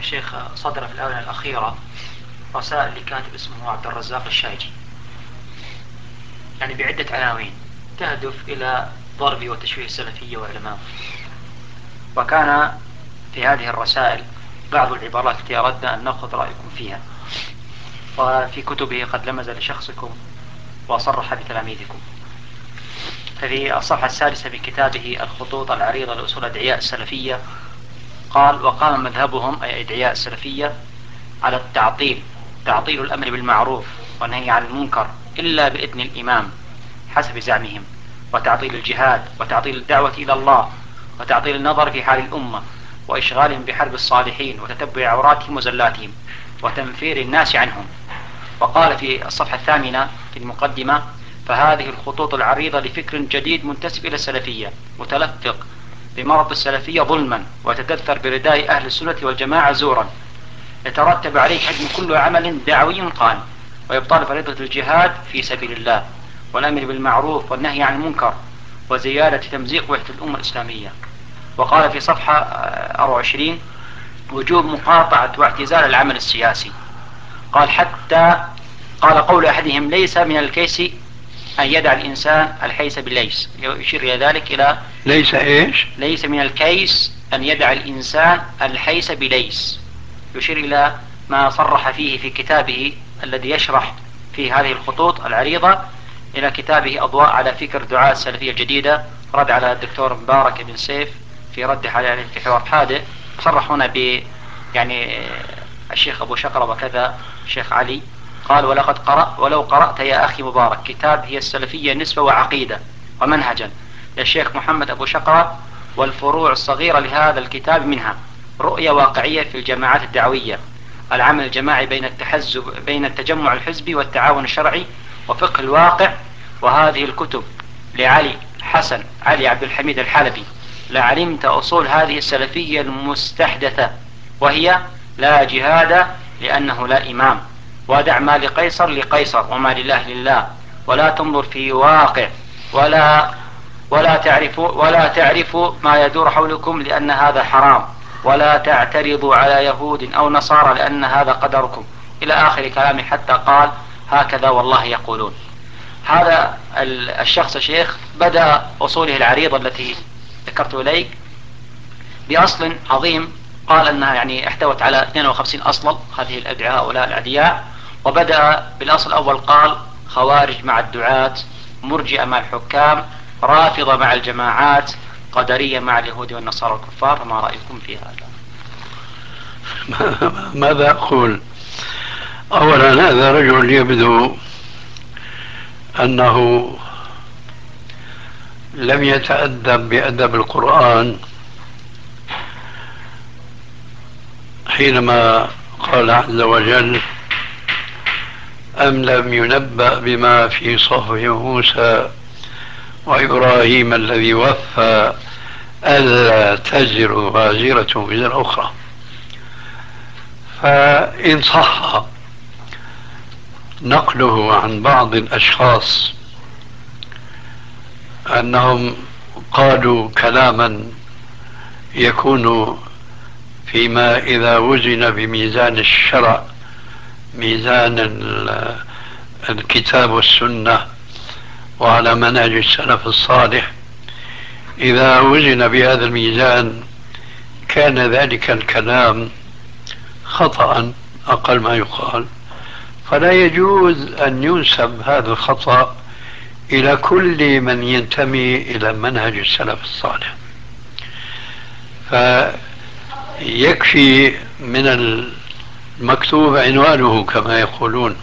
شيخ صدر في الآونة الأخيرة رسائل لكاتب اسمه عبد الرزاق الشايجي، يعني بعدة عناوين تهدف إلى ضرب وتشويه السلفية وعلمائه. وكان في هذه الرسائل بعض العبارات التي أردنا أن نأخذ رأيكم فيها، وفي كتبه قد لمز لشخصكم وصرح بتلاميذكم. ففي الصفحة السادسة من كتابه الخطوط العريضة لأصول أدعياء السلفية قال: وقام مذهبهم أي أدعياء السلفية على التعطيل، تعطيل الأمر بالمعروف والنهي عن المنكر إلا بإذن الإمام حسب زعمهم، وتعطيل الجهاد، وتعطيل الدعوة إلى الله، وتعطيل النظر في حال الأمة، وإشغالهم بحرب الصالحين وتتبع عوراتهم وزلاتهم وتنفير الناس عنهم. وقال في الصفحة الثامنة في المقدمة: فهذه الخطوط العريضة لفكر جديد منتسب إلى السلفية، متلفق بمرض السلفية ظلما، وتدثر برداء أهل السنة والجماعة زورا، يترتب عليه هدم كل عمل دعوي قائم، ويبطل فريضة الجهاد في سبيل الله، والأمر بالمعروف والنهي عن المنكر، وزيادة تمزيق وحدة الأمة الإسلامية. وقال في صفحة 24: وجوب مقاطعة واعتزال العمل السياسي. قال: حتى قال قول أحدهم: ليس من الكيس أن يدع الإنسان الحيس بالليس، يشير إلى ذلك إلى ليس إيش؟ ليس من الكيس أن يدع الإنسان الحيس بليس، يشير إلى ما صرح فيه في كتابه الذي يشرح في هذه الخطوط العريضة إلى كتابه أضواء على فكر دعاء السلفية الجديدة، رد على الدكتور مبارك بن سيف في رد عليه في حوار حادث. صرح هنا ب يعني الشيخ أبو شقرة وكذا الشيخ علي. قال: ولو قرأت يا أخي مبارك كتاب هي السلفية نسبة وعقيدة ومنهجا للشيخ محمد أبو شقرة، والفروع الصغيرة لهذا الكتاب منها رؤية واقعية في الجماعات الدعوية، العمل الجماعي بين التجمع الحزبي والتعاون الشرعي، وفقه الواقع. وهذه الكتب لعلي حسن علي عبد الحميد الحلبي لعلمت أصول هذه السلفية المستحدثة، وهي: لا جهاد لأنه لا إمام، ودع ما لقيصر لقيصر وما لله لله، ولا تنظر في واقع، ولا تعرفوا ما يدور حولكم لأن هذا حرام، ولا تعترضوا على يهود أو نصارى لأن هذا قدركم، إلى آخر كلامه، حتى قال: هكذا والله يقولون. هذا الشخص شيخ بدأ أصوله العريضة التي ذكرت إليك بأصل عظيم، قال أنها يعني احتوت على 52 أصلا هذه الأدعاء هؤلاء الأدعياء. وبدأ بالأصل الأول قال: خوارج مع الدعاة، مرجئة مع الحكام، رافضة مع الجماعات، قدرية مع اليهود والنصارى والكفار. فما رأيكم في هذا؟ ماذا أقول؟ أولا، هذا رجل يبدو أنه لم يتأدب بأدب القرآن حينما قال عز وجل: أم لم ينبأ بما في صحف موسى وإبراهيم الذي وفى ألا تزر وازرة وزر أخرى. فإن صح نقله عن بعض الأشخاص أنهم قالوا كلاما يكون فيما إذا وزن بميزان الشرع، ميزان الكتاب والسنة وعلى منهج السلف الصالح، إذا وزن بهذا الميزان كان ذلك الكلام خطأ أقل ما يقال، فلا يجوز أن ينسب هذا الخطأ إلى كل من ينتمي إلى منهج السلف الصالح. فيكفي من المكتوب عنوانه كما يقولون.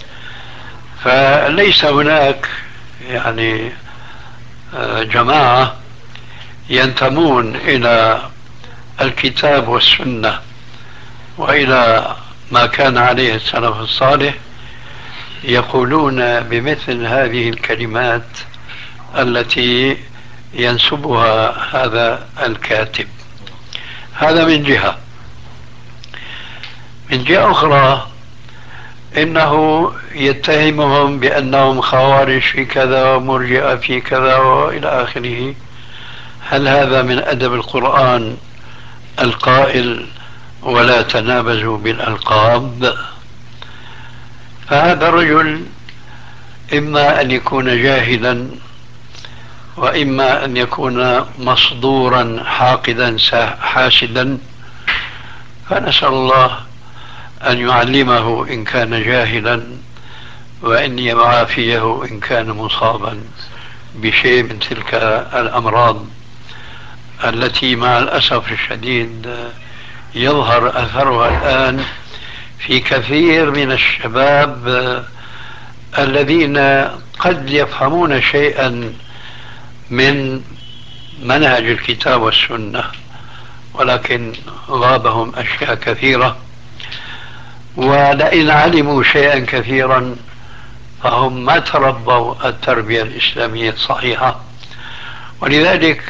فليس هناك يعني جماعة ينتمون إلى الكتاب والسنة وإلى ما كان عليه السلف الصالح يقولون بمثل هذه الكلمات التي ينسبها هذا الكاتب. هذا من جهة. من جهة أخرى، إنه يتهمهم بأنهم خوارج في كذا ومرجئة في كذا وإلى آخره. هل هذا من أدب القرآن القائل: ولا تنابزوا بالألقاب. فهذا الرجل إما أن يكون جاهلا، وإما أن يكون مصدورا حاقدا حاسدا، فنسأل الله أن يعلمه إن كان جاهلا، وأن يعافيه إن كان مصابا بشيء من تلك الأمراض التي مع الأسف الشديد يظهر أثرها الآن في كثير من الشباب الذين قد يفهمون شيئا من منهج الكتاب والسنة، ولكن غابهم أشياء كثيرة، ولئن علموا شيئا كثيرا فهم ما تربوا التربية الإسلامية الصحيحة. ولذلك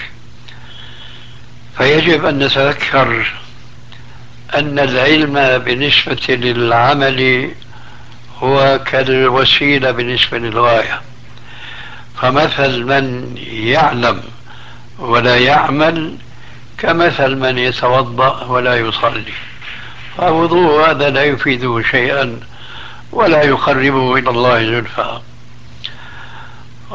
فيجب أن نتذكر أن العلم بالنسبة للعمل هو كالوسيلة بالنسبة للغاية. فمثل من يعلم ولا يعمل كمثل من يتوضأ ولا يصلي، فوضوء هذا لا يفيده شيئا ولا يقربه إلى الله زلفى.